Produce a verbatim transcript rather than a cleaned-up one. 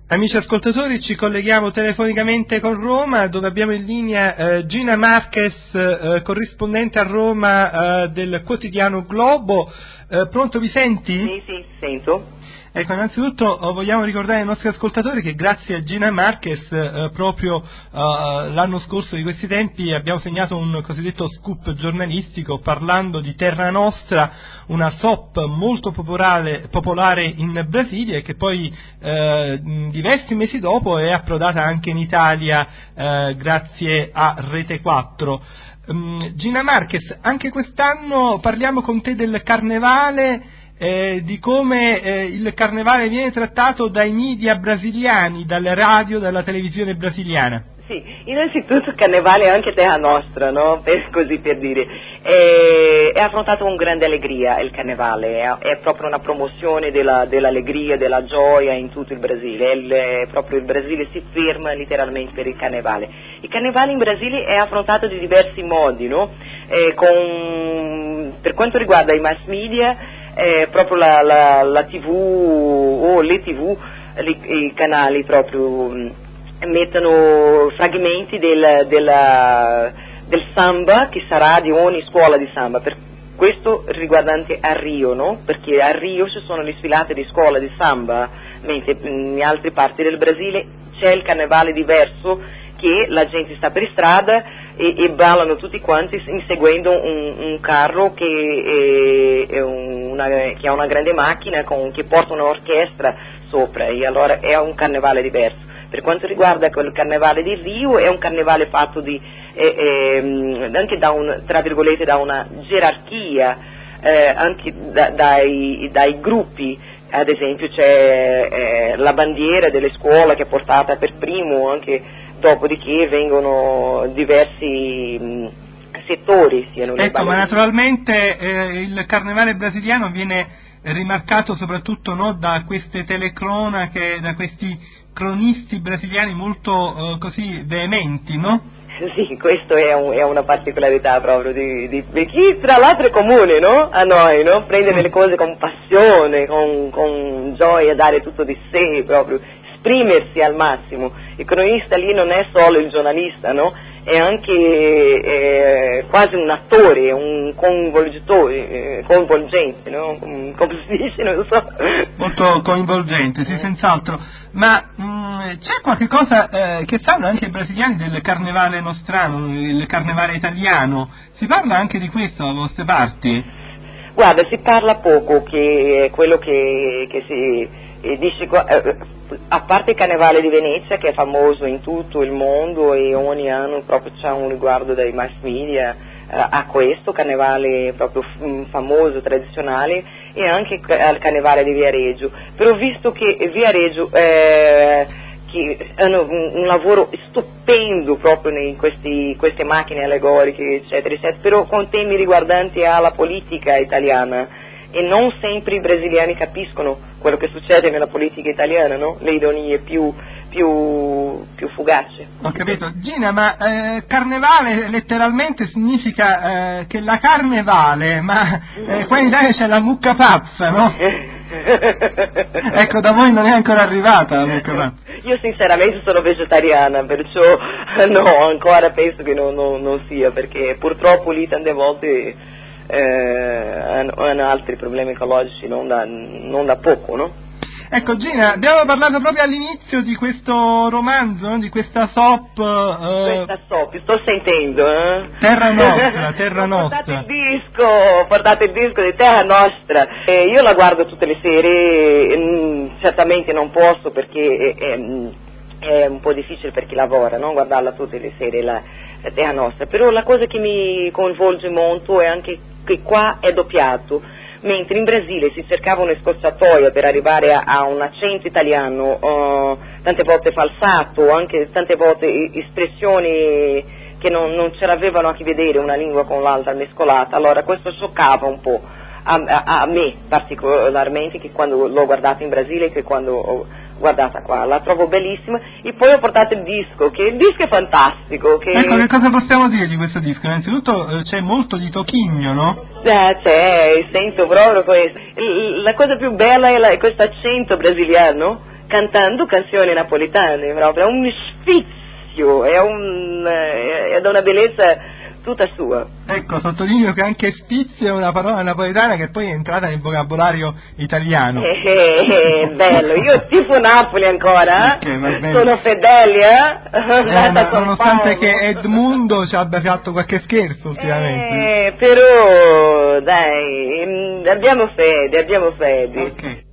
Amici ascoltatori, ci colleghiamo telefonicamente con Roma, dove abbiamo in linea eh, Gina Marquez, eh, corrispondente a Roma eh, del quotidiano Globo. Eh, pronto, mi senti? Sì, sì, sento. Ecco, innanzitutto eh, vogliamo ricordare ai nostri ascoltatori che grazie a Gina Marquez eh, proprio eh, l'anno scorso di questi tempi abbiamo segnato un cosiddetto scoop giornalistico parlando di Terra Nostra, una soap molto popolare, popolare in Brasile, che poi eh, diversi mesi dopo è approdata anche in Italia eh, grazie a Rete quattro. Um, Gina Marquez, anche quest'anno parliamo con te del carnevale. Eh, di come eh, il carnevale viene trattato dai media brasiliani, dalle radio, dalla televisione brasiliana. Sì, innanzitutto il carnevale è anche Terra Nostra, no? Per, così per dire. È, è affrontato con grande allegria il carnevale, è, è proprio una promozione della, dell'allegria, della gioia in tutto il Brasile. Il, è proprio il Brasile si ferma letteralmente per il carnevale. Il carnevale in Brasile è affrontato di diversi modi, no? Eh, con, per quanto riguarda i mass media, Eh, proprio la, la, la tivù o le tivù, li, i canali proprio mh, mettono fragmenti del, della, del samba che sarà di ogni scuola di samba, per questo riguardante a Rio, no? Perché a Rio ci sono le sfilate di scuola di samba, mentre in altre parti del Brasile c'è il carnevale diverso, che la gente sta per strada e, e ballano tutti quanti inseguendo un, un carro che, è, è una, che ha una grande macchina con, che porta un'orchestra sopra, e allora è un carnevale diverso. Per quanto riguarda quel carnevale di Rio, è un carnevale fatto di, eh, eh, anche da, un, tra virgolette, da una gerarchia, eh, anche da, dai, dai gruppi. Ad esempio c'è eh, la bandiera delle scuole che è portata per primo, anche dopodiché vengono diversi mh, settori, siano le ecco, ma naturalmente eh, il carnevale brasiliano viene rimarcato soprattutto, no, da queste telecronache, da questi cronisti brasiliani molto eh, così veementi, no? Sì, questo è, un, è una particolarità proprio di, di, di chi tra l'altro è comune, no? A noi, no? Prendere le cose con passione, con, con gioia, dare tutto di sé proprio, esprimersi al massimo. Il cronista lì non è solo il giornalista, no? È anche eh, quasi un attore, un coinvolgitore, eh, coinvolgente, no? Come si dice, non lo so. Molto coinvolgente, sì, senz'altro. Ma mh, c'è qualche cosa eh, che sanno anche i brasiliani del carnevale nostrano, il carnevale italiano? Si parla anche di questo da vostre parti? Guarda, si parla poco, che è quello che, che si e dice, a parte il carnevale di Venezia che è famoso in tutto il mondo e ogni anno proprio c'è un riguardo dai mass media a questo carnevale proprio famoso, tradizionale, e anche al carnevale di Viareggio, però visto che Viareggio eh, che hanno un, un lavoro stupendo proprio in questi, queste macchine allegoriche eccetera eccetera, però con temi riguardanti alla politica italiana, e non sempre i brasiliani capiscono quello che succede nella politica italiana, no? Le ironie più, più, più fugaci. Ho capito. Gina, ma eh, carnevale letteralmente significa eh, che la carne vale, ma eh, qua in Italia c'è la mucca pazza, no? Ecco, da voi non è ancora arrivata la mucca pazza. Io sinceramente sono vegetariana, perciò no, ancora penso che non, non, non sia, perché purtroppo lì tante volte Eh, hanno, hanno altri problemi ecologici non da, non da poco, no? Ecco Gina, abbiamo parlato proprio all'inizio di questo romanzo, no? Di questa soap. Eh, questa soap, sto sentendo, eh? Terra Nostra, Terra Nostra. Portate il disco, portate il disco di Terra Nostra. Eh, io la guardo tutte le sere, mh, certamente non posso perché è, è, è un po' difficile per chi lavora, no? Guardarla tutte le sere la, la Terra Nostra, però la cosa che mi coinvolge molto è anche che qua è doppiato, mentre in Brasile si cercava una scorciatoia per arrivare a, a un accento italiano, uh, tante volte falsato, anche tante volte espressioni che non, non ce l'avevano a che vedere una lingua con l'altra mescolata, allora questo scioccava un po' a, a, a me particolarmente, che quando l'ho guardata in Brasile, che quando ho guardata qua, la trovo bellissima, e poi ho portato il disco, che il disco è fantastico. Che... Ecco, che cosa possiamo dire di questo disco? Innanzitutto eh, c'è molto di Toquinho, no? Eh, c'è, sento proprio questo. La cosa più bella è, la, è questo accento brasiliano, cantando canzoni napoletane, proprio, è un sfizio, è, un, è una bellezza tutta sua. Ecco, sottolineo che anche spizio è una parola napoletana che poi è entrata nel vocabolario italiano. Eh, eh, bello, io tifo Napoli ancora, okay, sono fedele, eh? eh ma nonostante che Edmundo ci abbia fatto qualche scherzo ultimamente. Eh, però, dai, abbiamo fede, abbiamo fede. Ok.